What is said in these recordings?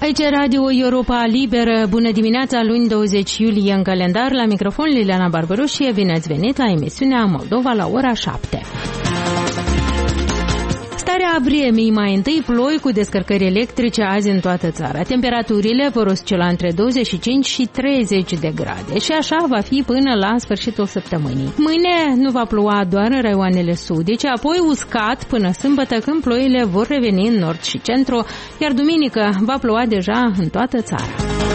Aici Radio Europa Liberă. Bună dimineața, luni 20 iulie în calendar. La microfon Liliana Barbaroșie. Bine ați venit la emisiunea Moldova la ora 7. Starea vremii, mai întâi ploi cu descărcări electrice azi în toată țara. Temperaturile vor oscila între 25 și 30 de grade și așa va fi până la sfârșitul săptămânii. Mâine nu va ploua doar în raioanele sudice, apoi uscat până sâmbătă când ploile vor reveni în nord și centru, iar duminică va ploua deja în toată țara.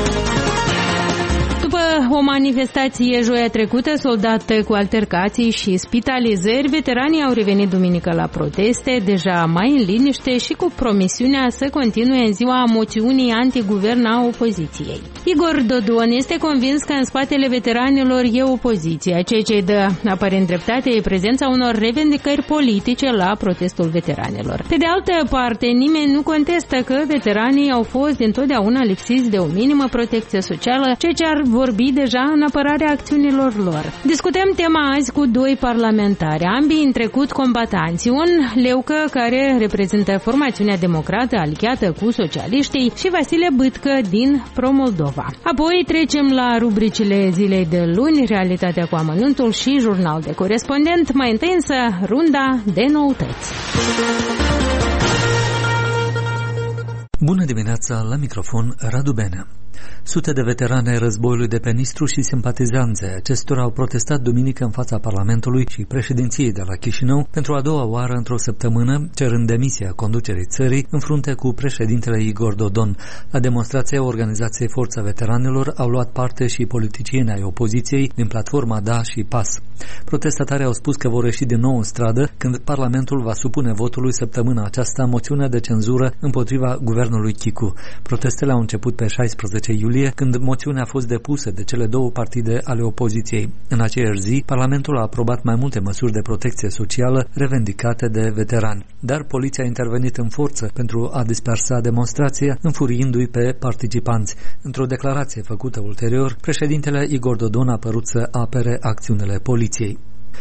După o manifestație joia trecută soldată cu altercații și spitalizări, veteranii au revenit duminică la proteste, deja mai în liniște și cu promisiunea să continue în ziua moțiunii antiguvern a opoziției. Igor Dodon este convins că în spatele veteranilor e opoziția. Ceea ce îi dă aparent dreptate e prezența unor revendicări politice la protestul veteranilor. Pe de altă parte, nimeni nu contestă că veteranii au fost dintotdeauna lipsiți de o minimă protecție socială, ceea ce ar vorbi deja în apărarea acțiunilor lor. Discutăm tema azi cu doi parlamentari, ambii în trecut combatanți. Un Leucă, care reprezintă formațiunea democrată aliată cu socialiștii, și Vasile Bâtcă din Pro-Moldova. Apoi trecem la rubricile zilei de luni, realitatea cu amănuntul și jurnal de corespondent. Mai întâi însă runda de noutăți. Bună dimineața, la microfon Radu Benea. Sute de veterane ai războiului de pe Nistru și simpatizanți ai acestora au protestat duminică în fața Parlamentului și președinției de la Chișinău pentru a doua oară într-o săptămână, cerând demisia conducerii țării în frunte cu președintele Igor Dodon. La demonstrația organizației Forța Veteranilor au luat parte și politicieni ai opoziției din platforma DA și PAS. Protestatarii au spus că vor ieși din nou în stradă când Parlamentul va supune votului săptămâna aceasta moțiunea de cenzură împotriva guvernului Chicu. Protestele au început pe 16 iulie, când moțiunea a fost depusă de cele două partide ale opoziției. În aceeași zi, Parlamentul a aprobat mai multe măsuri de protecție socială revendicate de veterani. Dar poliția a intervenit în forță pentru a dispersa demonstrația, înfuriindu-i pe participanți. Într-o declarație făcută ulterior, președintele Igor Dodon a părut să apere acțiunile poliției.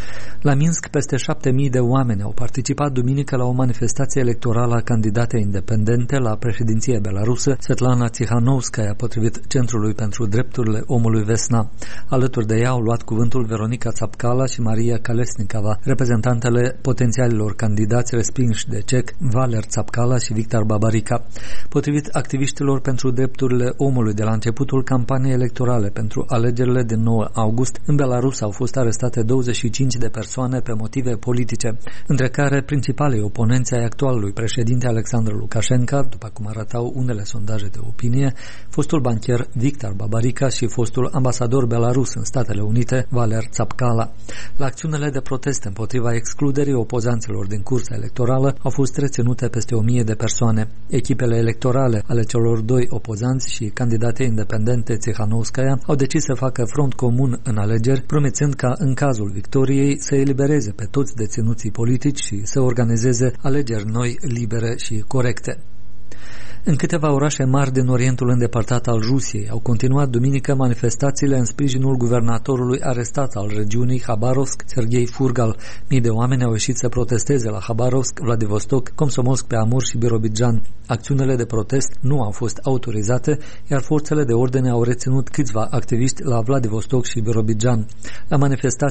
La Minsk, peste 7.000 de oameni au participat duminică la o manifestație electorală a candidatei independente la președinție belarusă, Svetlana Tsikhanovskaya, potrivit Centrului pentru Drepturile Omului Vesna. Alături de ea au luat cuvântul Veronica Țapcala și Maria Kalesnikova, reprezentantele potențialilor candidați respinși de cec, Valer Țapcala și Victor Babarica. Potrivit activiștilor pentru drepturile omului, de la începutul campaniei electorale pentru alegerile din 9 august, în Belarus au fost arestate 25 de persoane pe motive politice, între care principalii oponenți ai actualului președinte Alexandru Lukashenko, după cum arătau unele sondaje de opinie, fostul bancher Victor Babarica și fostul ambasador belarus în Statele Unite, Valer Țapcala. La acțiunile de protest împotriva excluderii opozanților din cursa electorală au fost reținute peste 1.000 de persoane. Echipele electorale ale celor doi opozanți și candidate independente Tsikhanovskaya au decis să facă front comun în alegeri, promițând ca în cazul victoriei să elibereze pe toți deținuții politici și să organizeze alegeri noi, libere și corecte. În câteva orașe mari din Orientul îndepărtat al Rusiei au continuat duminică manifestațiile în sprijinul guvernatorului arestat al regiunii Habarovsk, Sergei Furgal. Mii de oameni au ieșit să protesteze la Habarovsk, Vladivostok, Komsomolsk-pe-Amur și Birobidjan. Acțiunile de protest nu au fost autorizate, iar forțele de ordine au reținut câțiva activiști la Vladivostok și Birobidjan. La manifestații